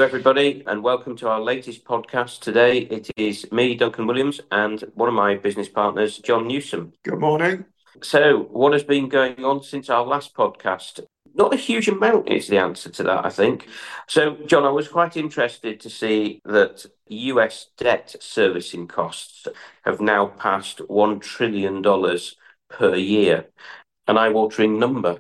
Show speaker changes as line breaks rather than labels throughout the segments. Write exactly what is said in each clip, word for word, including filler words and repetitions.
everybody, and welcome to our latest podcast. Today, it is me, Duncan Williams, and one of my business partners, John Newsom.
Good morning.
So, what has been going on since our last podcast? Not a huge amount is the answer to that, I think. So, John, I was quite interested to see that U S debt servicing costs have now passed one trillion dollars per year, an eye-watering number.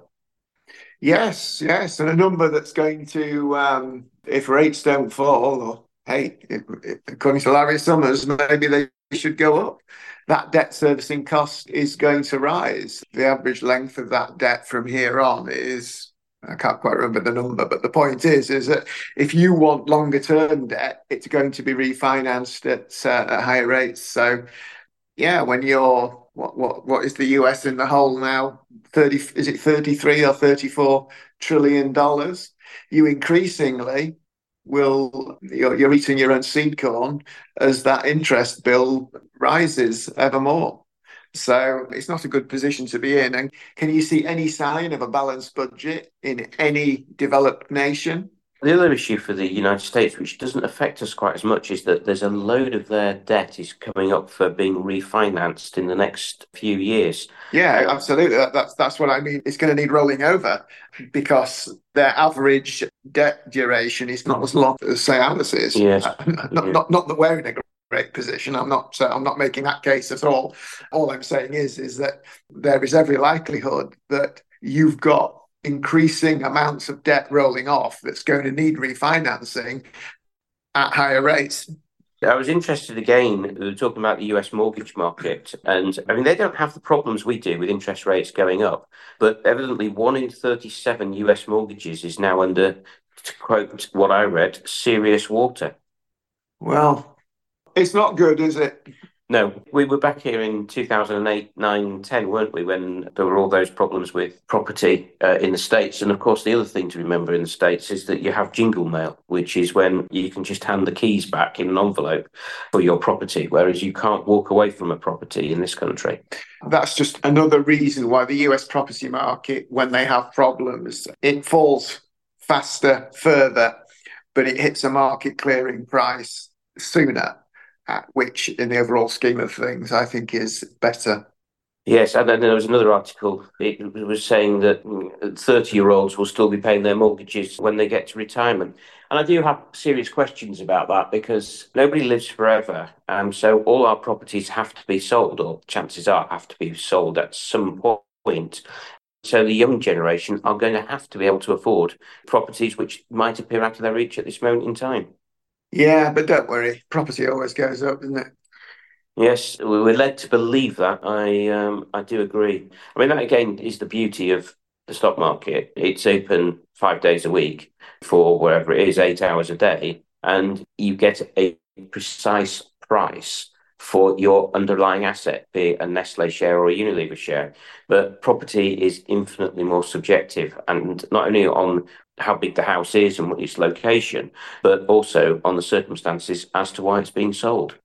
Yes, yes, and a number that's going to, um, if rates don't fall, or hey, if, if, according to Larry Summers, maybe they should go up. That debt servicing cost is going to rise. The average length of that debt from here on is, I can't quite remember the number, but the point is, is that if you want longer term debt, it's going to be refinanced at, uh, at higher rates. So, yeah, when you're what what what is the U S in the hole now? thirty is it thirty-three or thirty-four trillion dollars? You increasingly will you're, you're eating your own seed corn as that interest bill rises ever more. So it's not a good position to be in. And can you see any sign of a balanced budget in any developed nation?
The other issue for the United States, which doesn't affect us quite as much, is that there's a load of their debt is coming up for being refinanced in the next few years.
Yeah, absolutely. That, that's that's what I mean. It's going to need rolling over because their average debt duration is not as long as say ours is.
Yes.
not,
Yeah.
not not that we're in a great position. I'm not. Uh, I'm not making that case at all. All I'm saying is is that there is every likelihood that you've got increasing amounts of debt rolling off that's going to need refinancing at higher rates.
I was interested again, we were talking about the U S mortgage market, and I mean, they don't have the problems we do with interest rates going up, but evidently one in thirty-seven U S mortgages is now under, to quote what I read, serious water.
Well, it's not good, is it?
No, we were back here in two thousand eight, nine, ten, weren't we, when there were all those problems with property uh, in the States. And of course, the other thing to remember in the States is that you have jingle mail, which is when you can just hand the keys back in an envelope for your property, whereas you can't walk away from a property in this country.
That's just another reason why the U S property market, when they have problems, it falls faster, further, but it hits a market clearing price sooner. Uh, which in the overall scheme of things, I think is better.
Yes, and then there was another article. It was saying that thirty-year-olds will still be paying their mortgages when they get to retirement. And I do have serious questions about that because nobody lives forever. Um, so all our properties have to be sold, or chances are have to be sold at some point. So the young generation are going to have to be able to afford properties which might appear out of their reach at this moment in time.
Yeah, but don't worry, property always goes up, doesn't it?
Yes, we were led to believe that. I um, I do agree. I mean, that again is the beauty of the stock market. It's open five days a week for wherever it is, eight hours a day, and you get a precise price for your underlying asset, be it a Nestle share or a Unilever share. But property is infinitely more subjective, and not only on how big the house is and what its location, but also on the circumstances as to why it's being sold.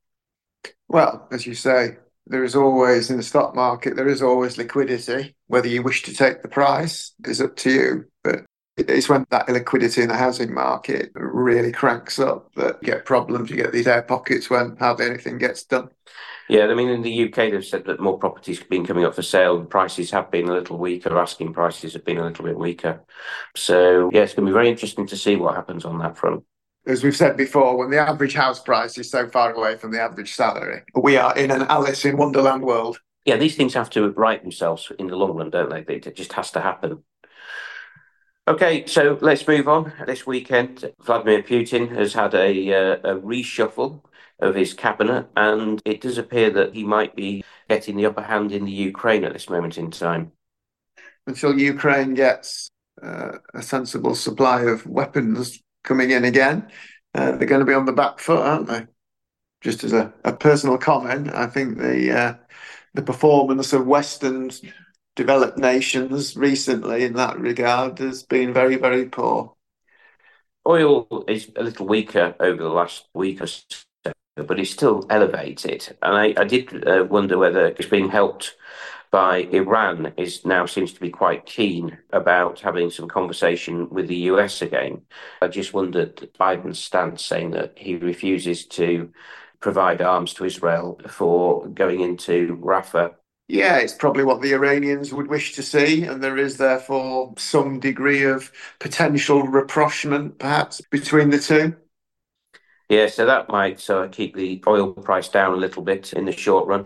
Well, as you say, there is always in the stock market, there is always liquidity. Whether you wish to take the price is up to you. But it's when that illiquidity in the housing market really cranks up that you get problems. You get these air pockets when hardly anything gets done.
Yeah, I mean, in the U K, they've said that more properties have been coming up for sale. The prices have been a little weaker. Asking prices have been a little bit weaker. So, yeah, it's going to be very interesting to see what happens on that front.
As we've said before, when the average house price is so far away from the average salary, we are in an Alice in Wonderland world.
Yeah, these things have to right themselves in the long run, don't they? It just has to happen. Okay, so let's move on. This weekend, Vladimir Putin has had a, uh, a reshuffle of his cabinet, and it does appear that he might be getting the upper hand in the Ukraine at this moment in time.
Until Ukraine gets uh, a sensible supply of weapons coming in again, uh, they're going to be on the back foot, aren't they? Just as a, a personal comment, I think the uh, the performance of Western developed nations recently in that regard has been very, very poor.
Oil is a little weaker over the last week or so, but it's still elevated. And I, I did uh, wonder whether it's being helped by Iran is now seems to be quite keen about having some conversation with the U S again. I just wondered Biden's stance, saying that he refuses to provide arms to Israel for going into Rafah.
Yeah, it's probably what the Iranians would wish to see, and there is therefore some degree of potential rapprochement, perhaps, between the two.
Yeah, so that might uh, keep the oil price down a little bit in the short run.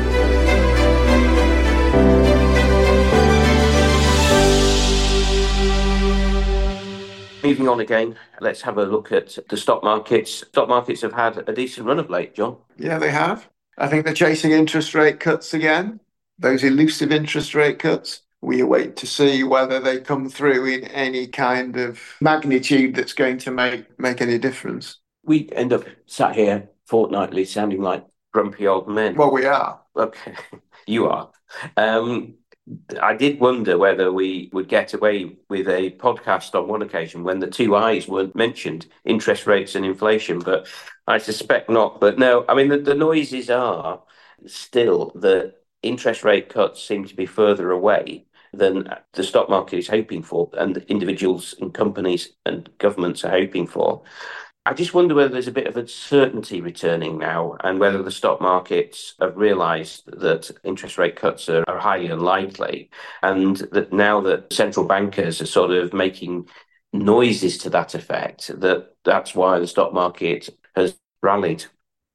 Moving on again, let's have a look at the stock markets. Stock markets have had a decent run of late, John.
Yeah, they have. I think they're chasing interest rate cuts again. Those elusive interest rate cuts. We await to see whether they come through in any kind of magnitude that's going to make, make any difference.
We end up sat here fortnightly sounding like grumpy old men.
Well, we are.
Okay, you are. Um, I did wonder whether we would get away with a podcast on one occasion when the two I's weren't mentioned, interest rates and inflation, but I suspect not. But no, I mean, the, the noises are still that interest rate cuts seem to be further away than the stock market is hoping for, and individuals and companies and governments are hoping for. I just wonder whether there's a bit of uncertainty returning now, and whether the stock markets have realised that interest rate cuts are, are highly unlikely, and that now that central bankers are sort of making noises to that effect, that that's why the stock market has rallied.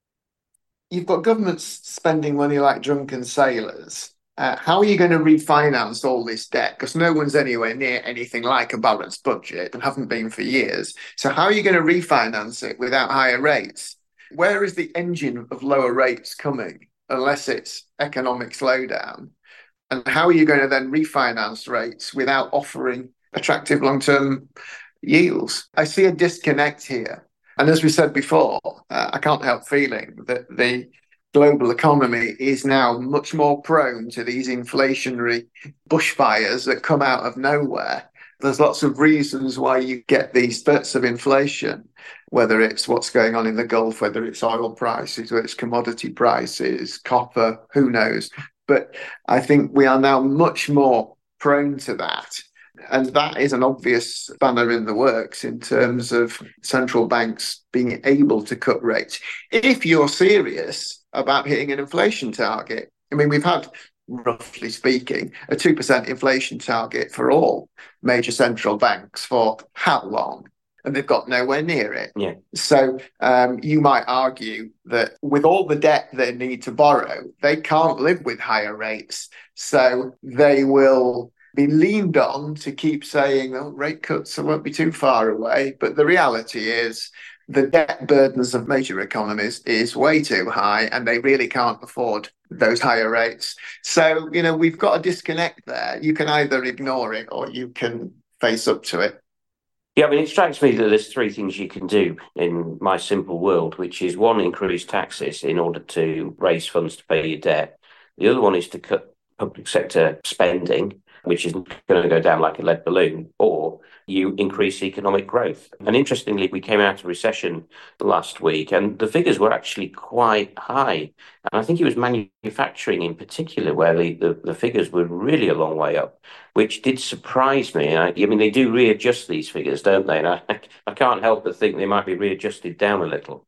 You've got governments spending money like drunken sailors. Uh, how are you going to refinance all this debt? Because no one's anywhere near anything like a balanced budget and haven't been for years. So how are you going to refinance it without higher rates? Where is the engine of lower rates coming unless it's economic slowdown? And how are you going to then refinance rates without offering attractive long-term yields? I see a disconnect here. And as we said before, uh, I can't help feeling that the global economy is now much more prone to these inflationary bushfires that come out of nowhere. There's lots of reasons why you get these spurts of inflation, whether it's what's going on in the Gulf, whether it's oil prices, whether it's commodity prices, copper, who knows. But I think we are now much more prone to that. And that is an obvious spanner in the works in terms of central banks being able to cut rates. If you're serious about hitting an inflation target, I mean, we've had, roughly speaking, a two percent inflation target for all major central banks for how long? And they've got nowhere near it.
Yeah.
So um, you might argue that with all the debt they need to borrow, they can't live with higher rates. So they will be leaned on to keep saying, oh, rate cuts won't be too far away. But the reality is the debt burdens of major economies is way too high, and they really can't afford those higher rates. So, you know, we've got a disconnect there. You can either ignore it or you can face up to it.
Yeah, I mean, it strikes me that there's three things you can do in my simple world, which is one, increase taxes in order to raise funds to pay your debt. The other one is to cut public sector spending, which is going to go down like a lead balloon, or you increase economic growth. And interestingly, we came out of recession last week and the figures were actually quite high. And I think it was manufacturing in particular where the, the, the figures were really a long way up, which did surprise me. I, I mean, they do readjust these figures, don't they? And I, I can't help but think they might be readjusted down a little.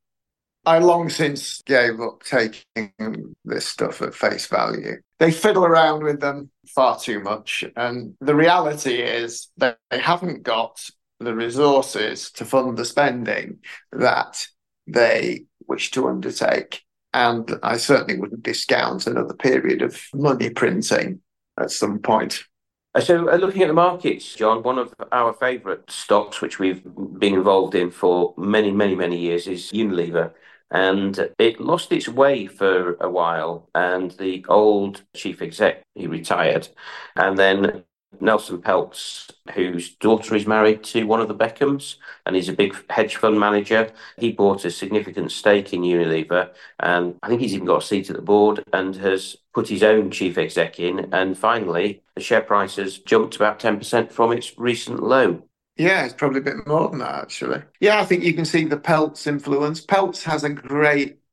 I long since gave up taking this stuff at face value. They fiddle around with them far too much. And the reality is that they haven't got the resources to fund the spending that they wish to undertake. And I certainly wouldn't discount another period of money printing at some point.
So uh, looking at the markets, John, one of our favourite stocks, which we've been involved in for many, many, many years, is Unilever. And it lost its way for a while. And the old chief exec, he retired. And then Nelson Peltz, whose daughter is married to one of the Beckhams, and he's a big hedge fund manager. He bought a significant stake in Unilever, and I think he's even got a seat at the board and has put his own chief exec in. And finally, the share price has jumped about ten percent from its recent low.
Yeah, it's probably a bit more than that, actually. Yeah, I think you can see the Peltz influence. Peltz has a great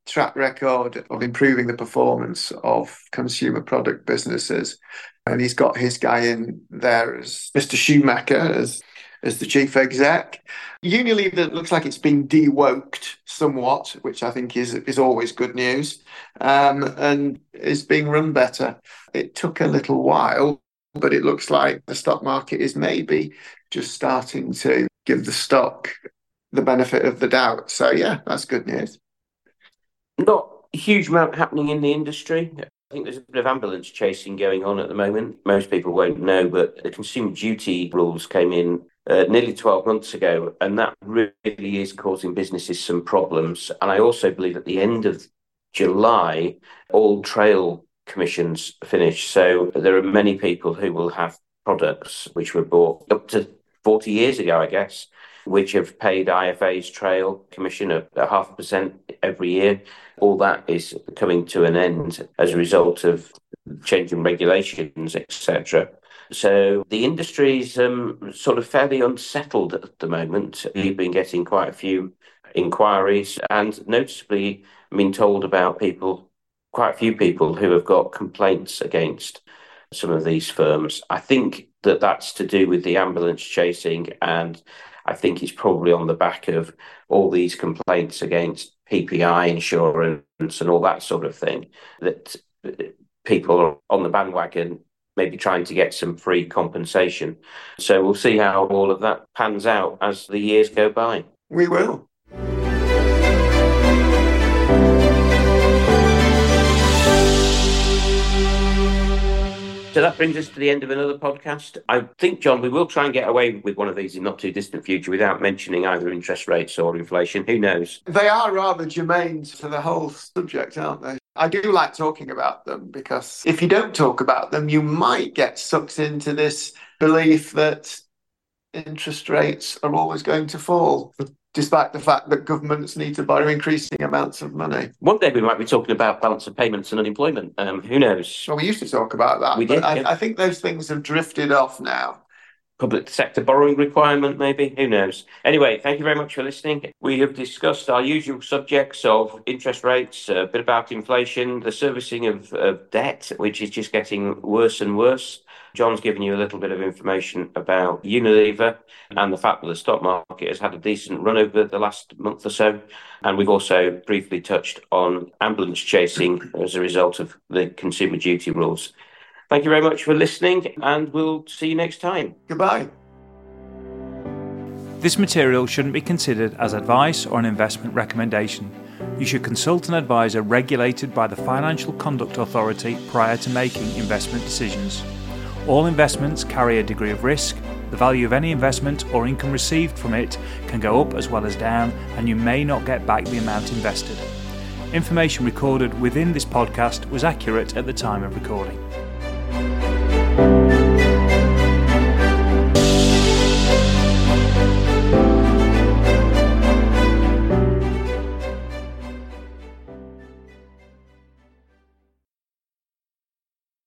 track record of improving the performance of consumer product businesses. And he's got his guy in there as Mister Schumacher as, as the chief exec. Unilever looks like it's been de-woked somewhat, which I think is, is always good news, um, and is being run better. It took a little while, but it looks like the stock market is maybe just starting to give the stock the benefit of the doubt. So, yeah, that's good news.
Not a huge amount happening in the industry. I think there's a bit of ambulance chasing going on at the moment. Most people won't know, but the consumer duty rules came in uh, nearly twelve months ago, and that really is causing businesses some problems. And I also believe at the end of July, all trail commissions finish. So there are many people who will have products which were bought up to forty years ago, I guess, which have paid I F A's trail commission of a half a percent every year. All that is coming to an end as a result of changing regulations, et cetera. So the industry's um, sort of fairly unsettled at the moment. We've been getting quite a few inquiries and noticeably been told about people, quite a few people who have got complaints against some of these firms. I think that that's to do with the ambulance chasing, and I think it's probably on the back of all these complaints against P P I insurance and all that sort of thing, that people are on the bandwagon, maybe trying to get some free compensation. So we'll see how all of that pans out as the years go by.
We will.
So that brings us to the end of another podcast. I think, John, we will try and get away with one of these in not too distant future without mentioning either interest rates or inflation. Who knows?
They are rather germane to the whole subject, aren't they? I do like talking about them because if you don't talk about them, you might get sucked into this belief that interest rates are always going to fall, despite the fact that governments need to borrow increasing amounts of money.
One day we might be talking about balance of payments and unemployment. Um, who knows?
Well, we used to talk about that.
We did.
I,
yeah.
I think those things have drifted off now.
Public sector borrowing requirement, maybe? Who knows? Anyway, thank you very much for listening. We have discussed our usual subjects of interest rates, a bit about inflation, the servicing of, of debt, which is just getting worse and worse. John's given you a little bit of information about Unilever and the fact that the stock market has had a decent run over the last month or so. And we've also briefly touched on ambulance chasing as a result of the consumer duty rules. Thank you very much for listening, and we'll see you next time.
Goodbye.
This material shouldn't be considered as advice or an investment recommendation. You should consult an advisor regulated by the Financial Conduct Authority prior to making investment decisions. All investments carry a degree of risk. The value of any investment or income received from it can go up as well as down, and you may not get back the amount invested. Information recorded within this podcast was accurate at the time of recording.